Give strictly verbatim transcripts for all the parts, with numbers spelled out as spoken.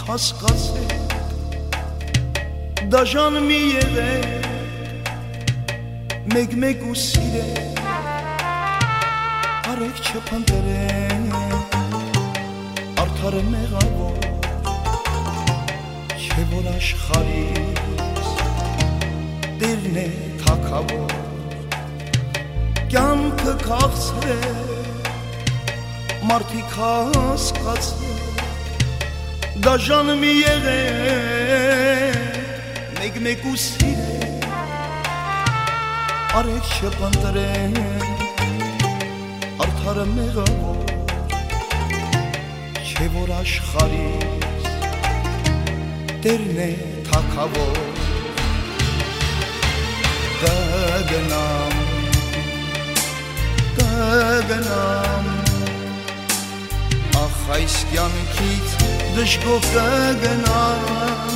հասկացել դաժան մի եղել մեկ-մեկ ու սիրել արեք չփնտրել արդար մեղավոր չէ որ աշխարհիս դերն է թագավոր կյանքը քաղցրել մարդիկ հասկացել դաժան մի եղել մեկ-մեկ ու սիրել արեք չփնտրել արդար մեղավոր չէ որ աշխարհիս դերն է թագավոր կգնամ կգնամ ախ այս կյանքից դժգոհ կգնամ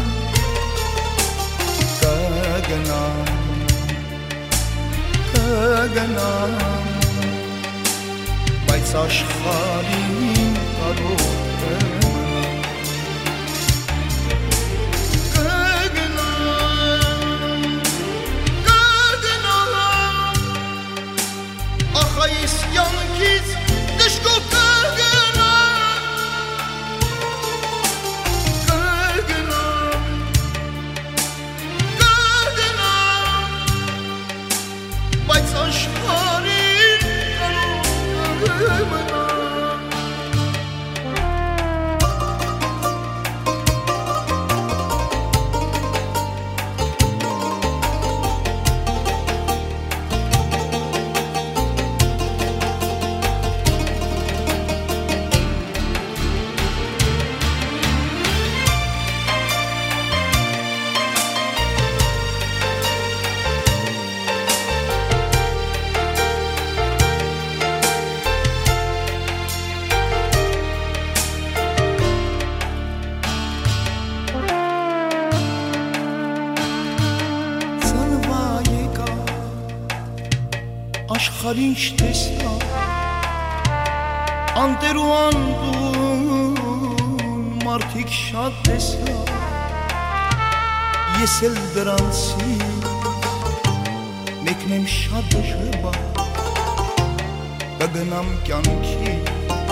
կգնամ կգնամ բայց աշխարհին կարող այս կյանքից դժգոհ կգնամ կգնամ կգնամ բայց աշխարհին կարող կմնամ աշխարհին չտեսնա անտեր ու անդուն մարդիկ շատ տեսնա ես էլ դրանցից մեկն եմ շատ դժվար կգնամ կյանքից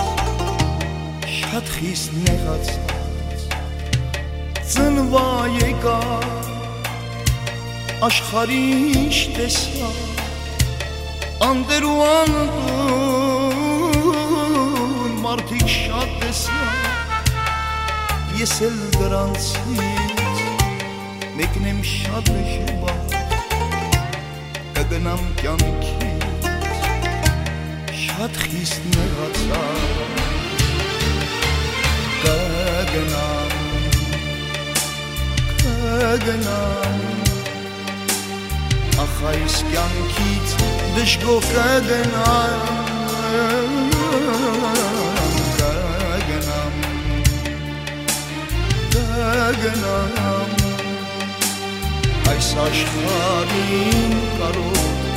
շատ խիստ նեղացած ծնվա եկա աշխարհին չտեսնա անտեր ու անդուն մարդիկ շատ տեսնա ես էլ դրանցից մեկն եմ շատ դժվար կգնամ կյանքից շատ խիստ նեղացած կգնամ կգնամ ախ այս կյանքից դժգոհ կգնամ կգնամ կգնամ այս աշխարհին կարող